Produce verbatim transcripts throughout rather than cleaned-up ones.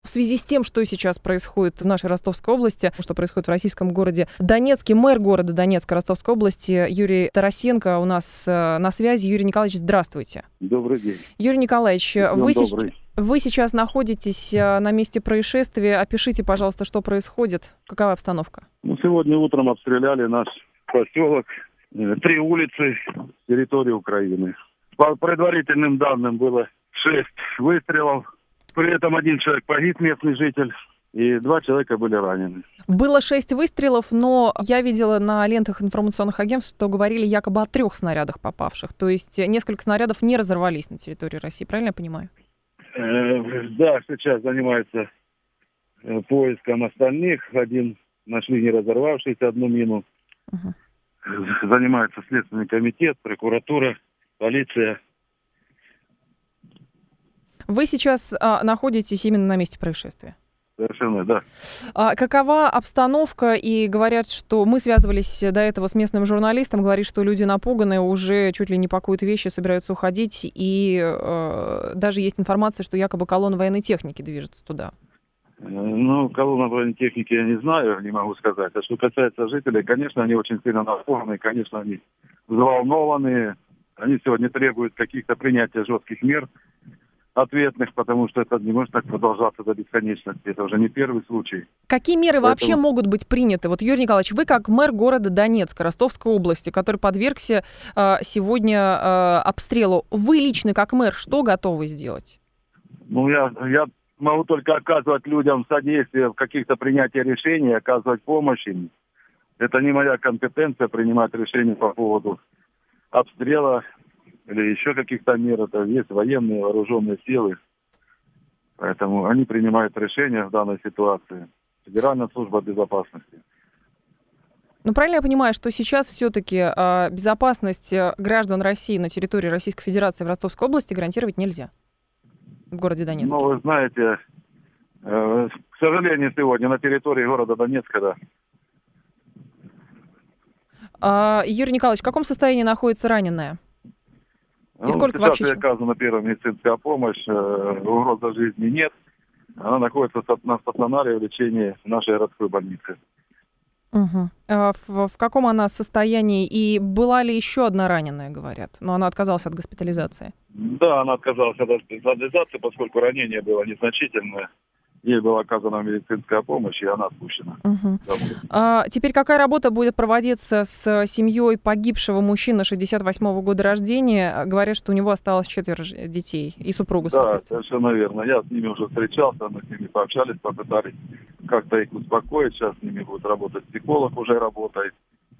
в связи с тем, что сейчас происходит в нашей Ростовской области, что происходит в российском городе Донецке, мэр города Донецка Ростовской области Юрий Тарасенко у нас на связи. Юрий Николаевич, здравствуйте. Добрый день. Юрий Николаевич, вы, се- вы сейчас находитесь на месте происшествия. Опишите, пожалуйста, что происходит, какова обстановка? Ну, сегодня утром обстреляли наш поселок, три улицы территории Украины. По предварительным данным было шесть выстрелов. При этом один человек погиб, местный житель, и два человека были ранены. Было шесть выстрелов, но я видела на лентах информационных агентств, что говорили якобы о трех снарядах попавших. То есть несколько снарядов не разорвались на территории России, правильно я понимаю? Э, да, сейчас занимается э, поиском остальных. Один нашли не разорвавшийся, одну мину. Угу. Занимается Следственный комитет, прокуратура, полиция. Вы сейчас а, находитесь именно на месте происшествия? Совершенно, да. А какова обстановка? И говорят, что мы связывались до этого с местным журналистом, говорит, что люди напуганы, уже чуть ли не пакуют вещи, собираются уходить, и э, даже есть информация, что якобы колонна военной техники движется туда. Ну, колонна военной техники я не знаю, не могу сказать. А что касается жителей, конечно, они очень сильно напуганы, конечно, они взволнованы. Они сегодня требуют каких-то принятия жестких мер ответных, потому что это не может так продолжаться до бесконечности. Это уже не первый случай. Какие меры Поэтому... вообще могут быть приняты? Вот, Юрий Николаевич, вы как мэр города Донецка, Ростовской области, который подвергся э, сегодня э, обстрелу, вы лично как мэр что готовы сделать? Ну, я, я могу только оказывать людям содействие в каких-то принятиях решений, оказывать помощь им. Это не моя компетенция принимать решения по поводу обстрела или еще каких-то мер. Это есть военные вооруженные силы. Поэтому они принимают решения в данной ситуации. Федеральная служба безопасности. Ну, правильно я понимаю, что сейчас все-таки э, безопасность граждан России на территории Российской Федерации в Ростовской области гарантировать нельзя в городе Донецке? Ну, вы знаете, э, к сожалению, сегодня на территории города Донецка, да. А, Юрий Николаевич, в каком состоянии находится раненая? И Ну, сколько сейчас вообще? ей оказана первая медицинская помощь, э, угрозы жизни нет. Она находится на стационаре в лечении в нашей городской больнице. Угу. А в, в каком она состоянии? И была ли еще одна раненая, говорят? Но она отказалась от госпитализации. Да, она отказалась от госпитализации, поскольку ранение было незначительное. Ей была оказана медицинская помощь, и она отпущена. Угу. А, теперь какая работа будет проводиться с семьей погибшего мужчины шестьдесят восьмого года рождения? Говорят, что у него осталось четверо детей и супруга, да, соответственно. совершенно верно. Я с ними уже встречался, мы с ними пообщались, попытались как-то их успокоить. Сейчас с ними будет работать психолог, уже работает.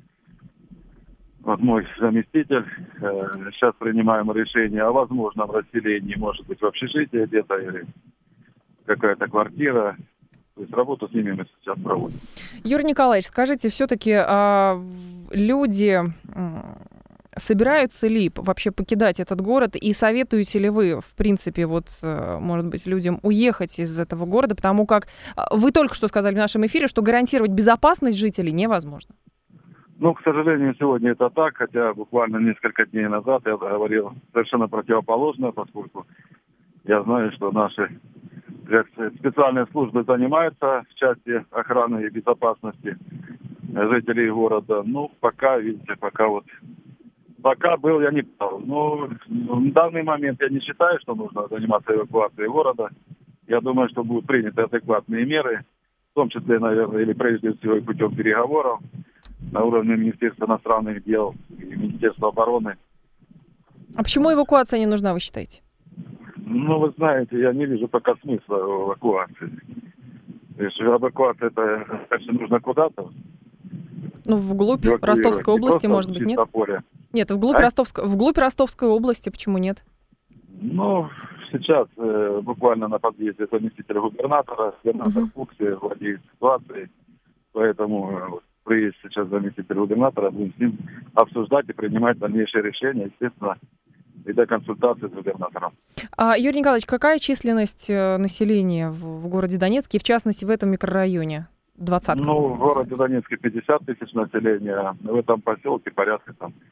Вот мой заместитель. Сейчас принимаем решение о возможном расселении, может быть, в общежитие где-то или какая-то квартира. То есть работу с ними мы сейчас проводим. Юрий Николаевич, скажите, все-таки а, люди собираются ли вообще покидать этот город? И советуете ли вы, в принципе, вот, может быть, людям уехать из этого города? Потому как вы только что сказали в нашем эфире, что гарантировать безопасность жителей невозможно. Ну, к сожалению, сегодня это так, хотя буквально несколько дней назад я говорил совершенно противоположное, поскольку я знаю, что наши специальные службы занимаются в части охраны и безопасности жителей города. Ну, пока, видите, пока вот... Пока был, я не прав. Но в данный момент я не считаю, что нужно заниматься эвакуацией города. Я думаю, что будут приняты адекватные меры, в том числе, наверное, или прежде всего и путем переговоров на уровне Министерства иностранных дел и Министерства обороны. А почему эвакуация не нужна, вы считаете? Ну, вы знаете, я не вижу пока смысла в эвакуации. То есть эвакуация, это, конечно, нужно куда-то. Ну, вглубь Ростовской области, может быть, нет? Поле. Нет, вглубь, а? Ростовской, вглубь Ростовской области, почему нет? Ну, сейчас э, буквально на подъезде заместитель губернатора, губернатор uh-huh. Фукси владеет ситуацией, поэтому э, приедет сейчас заместитель губернатора, будем с ним обсуждать и принимать дальнейшие решения, естественно, и до консультации с губернатором. А, Юрий Николаевич, какая численность населения в, в городе Донецке, и в частности в этом микрорайоне? двадцатка. Ну, в городе Донецке пятьдесят тысяч населения, в этом поселке порядка там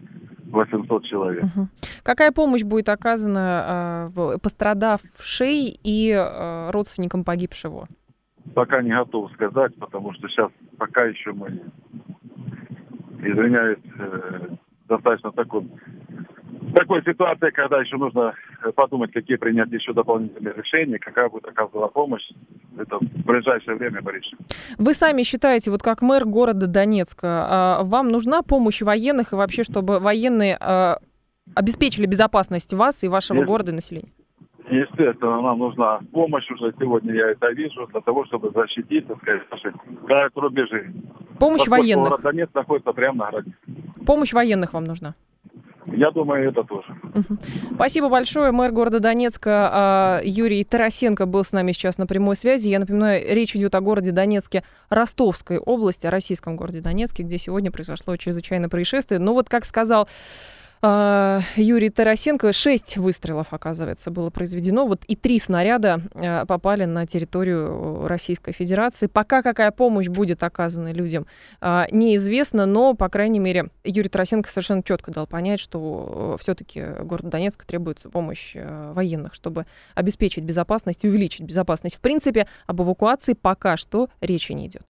восемьсот человек. Угу. Какая помощь будет оказана э, пострадавшей и э, родственникам погибшего? Пока не готов сказать, потому что сейчас пока еще мы, извиняюсь, э, достаточно такой, такой ситуации, когда еще нужно подумать, какие принять еще дополнительные решения, какая будет оказана помощь. Это в ближайшее время мы решим. Вы сами считаете, вот как мэр города Донецка, вам нужна помощь военных и вообще, чтобы военные обеспечили безопасность вас и вашего Есть, города и населения? Естественно, нам нужна помощь уже сегодня, я это вижу, для того, чтобы защитить, так сказать, наши рубежи. Помощь Поскольку военных? Город Донецк находится прямо на границе. Помощь военных вам нужна? Я думаю, это тоже. Угу. Спасибо большое. Мэр города Донецка Юрий Тарасенко был с нами сейчас на прямой связи. Я напоминаю, речь идет о городе Донецке Ростовской области, о российском городе Донецке, где сегодня произошло чрезвычайное происшествие. Но вот, как сказал Юрий Тарасенко, шесть выстрелов, оказывается, было произведено. Вот и три снаряда попали на территорию Российской Федерации. Пока какая помощь будет оказана людям, неизвестно, но, по крайней мере, Юрий Тарасенко совершенно четко дал понять, что все-таки городу Донецк требуется помощь военных, чтобы обеспечить безопасность и увеличить безопасность. В принципе, об эвакуации пока что речи не идет.